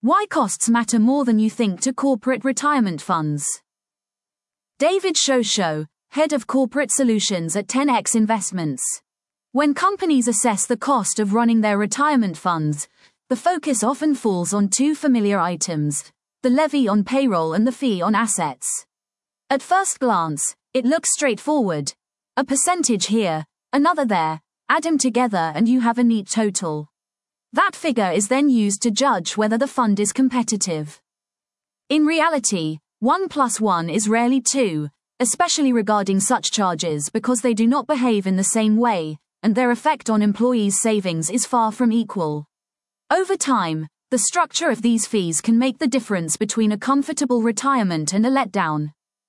Why costs matter more than you think to corporate retirement funds. David Shosho, Head of Corporate Solutions at 10x Investments. When companies assess the cost of running their retirement funds, the focus often falls on two familiar items: the levy on payroll and the fee on assets. At first glance, it looks straightforward. A percentage here, another there, add them together and you have a neat total. That figure is then used to judge whether the fund is competitive. In reality, 1 plus 1 is rarely 2, especially regarding such charges because they do not behave in the same way, and their effect on employees' savings is far from equal. Over time, the structure of these fees can make the difference between a comfortable retirement and a letdown.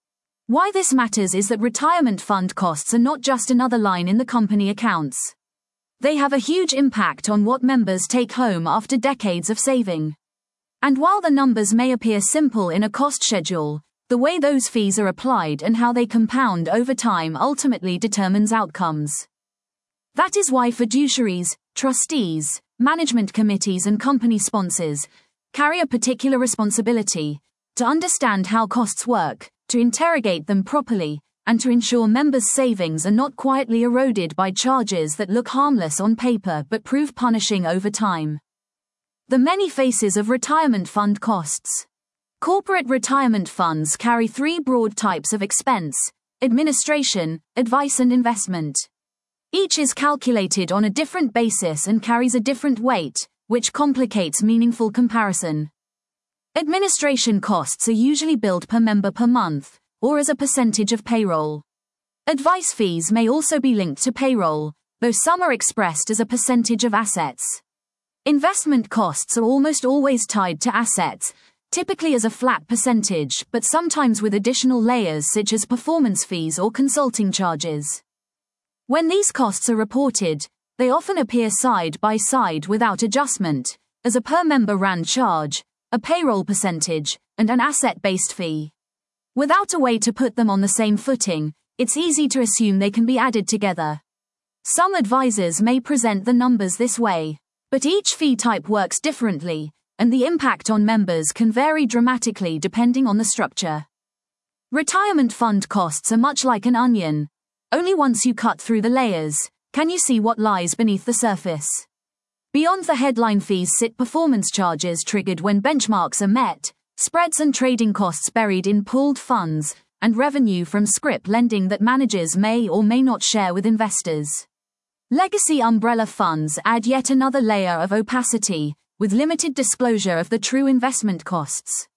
Why this matters is that retirement fund costs are not just another line in the company accounts. They have a huge impact on what members take home after decades of saving. And while the numbers may appear simple in a cost schedule, the way those fees are applied and how they compound over time ultimately determines outcomes. That is why fiduciaries, trustees, management committees and company sponsors carry a particular responsibility to understand how costs work, to interrogate them properly, and to ensure members' savings are not quietly eroded by charges that look harmless on paper but prove punishing over time. The many faces of retirement fund costs. Corporate retirement funds carry three broad types of expense: administration, advice and investment. Each is calculated on a different basis and carries a different weight, which complicates meaningful comparison. Administration costs are usually billed per member per month, or as a percentage of payroll. Advice fees may also be linked to payroll, though some are expressed as a percentage of assets. Investment costs are almost always tied to assets, typically as a flat percentage, but sometimes with additional layers such as performance fees or consulting charges. When these costs are reported, they often appear side by side without adjustment, as a per-member RAND charge, a payroll percentage, and an asset-based fee. Without a way to put them on the same footing, it's easy to assume they can be added together. Some advisors may present the numbers this way, but each fee type works differently, and the impact on members can vary dramatically depending on the structure. Retirement fund costs are much like an onion. Only once you cut through the layers, can you see what lies beneath the surface. Beyond the headline fees sit performance charges triggered when benchmarks are met, spreads and trading costs buried in pooled funds, and revenue from scrip lending that managers may or may not share with investors. Legacy umbrella funds add yet another layer of opacity, with limited disclosure of the true investment costs.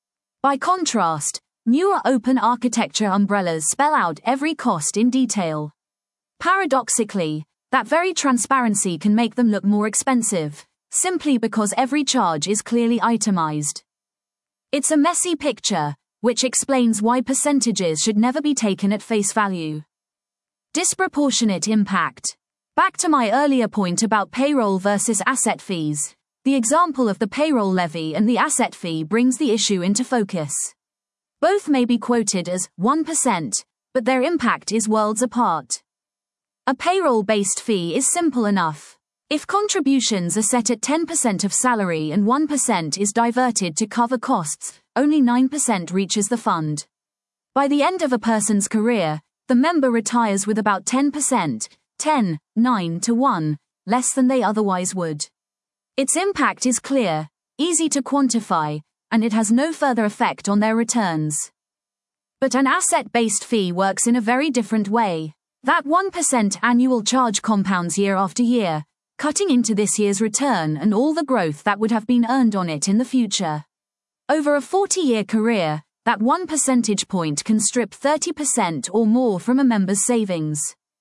By contrast, newer open architecture umbrellas spell out every cost in detail. Paradoxically, that very transparency can make them look more expensive, simply because every charge is clearly itemized. It's a messy picture, which explains why percentages should never be taken at face value. Disproportionate impact. Back to my earlier point about payroll versus asset fees, the example of the payroll levy and the asset fee brings the issue into focus. Both may be quoted as 1%, but their impact is worlds apart. A payroll-based fee is simple enough. If contributions are set at 10% of salary and 1% is diverted to cover costs, only 9% reaches the fund. By the end of a person's career, the member retires with about 10%, 9 to 1, less than they otherwise would. Its impact is clear, easy to quantify, and it has no further effect on their returns. But an asset-based fee works in a very different way. That 1% annual charge compounds year after year, cutting into this year's return and all the growth that would have been earned on it in the future. Over a 40-year career, that 1 percentage point can strip 30% or more from a member's savings.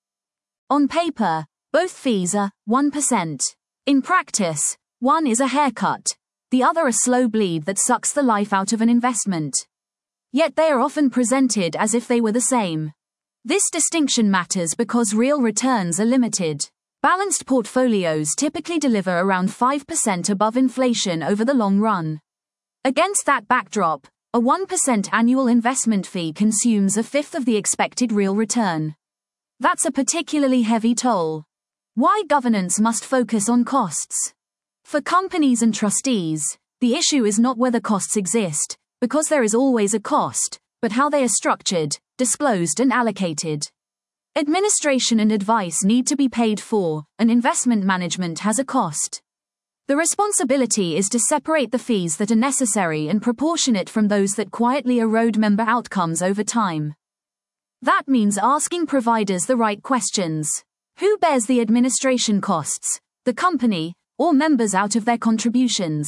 On paper, both fees are 1%. In practice, one is a haircut, the other a slow bleed that sucks the life out of an investment. Yet they are often presented as if they were the same. This distinction matters because real returns are limited. Balanced portfolios typically deliver around 5% above inflation over the long run. Against that backdrop, a 1% annual investment fee consumes a fifth of the expected real return. That's a particularly heavy toll. Why governance must focus on costs? For companies and trustees, The issue is not whether costs exist, because there is always a cost, but how they are structured, disclosed and allocated. Administration and advice need to be paid for, and investment management has a cost. The responsibility is to separate the fees that are necessary and proportionate from those that quietly erode member outcomes over time. That means asking providers the right questions. Who bears the administration costs? The company, or members out of their contributions?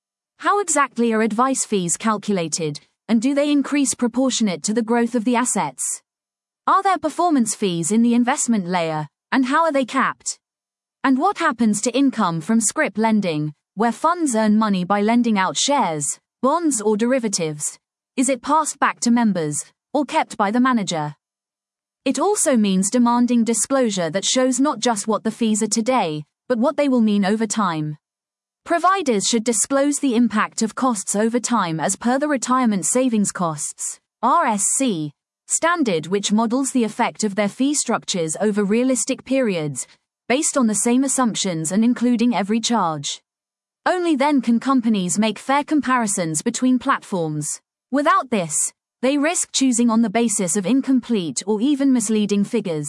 How exactly are advice fees calculated, and do they increase proportionate to the growth of the assets? Are there performance fees in the investment layer, and how are they capped? And what happens to income from scrip lending, where funds earn money by lending out shares, bonds or derivatives? Is it passed back to members, or kept by the manager? It also means demanding disclosure that shows not just what the fees are today, but what they will mean over time. Providers should disclose the impact of costs over time as per the Retirement Savings Costs (RSC) standard, which models the effect of their fee structures over realistic periods, based on the same assumptions and including every charge. Only then can companies make fair comparisons between platforms. Without this, they risk choosing on the basis of incomplete or even misleading figures.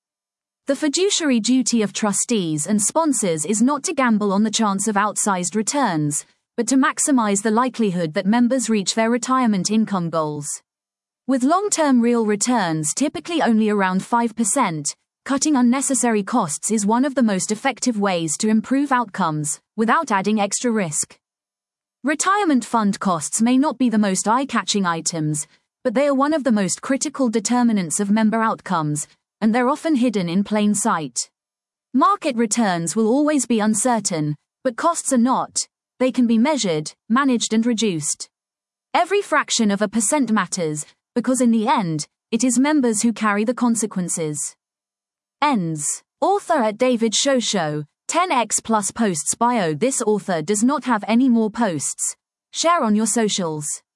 The fiduciary duty of trustees and sponsors is not to gamble on the chance of outsized returns, but to maximize the likelihood that members reach their retirement income goals. With long-term real returns typically only around 5%, cutting unnecessary costs is one of the most effective ways to improve outcomes, without adding extra risk. Retirement fund costs may not be the most eye-catching items, but they are one of the most critical determinants of member outcomes, and they're often hidden in plain sight. Market returns will always be uncertain, but costs are not. They can be measured, managed and reduced. Every fraction of a percent matters, because in the end, it is members who carry the consequences. Ends. Author at David Show, 10x plus posts bio. This author does not have any more posts. Share on your socials.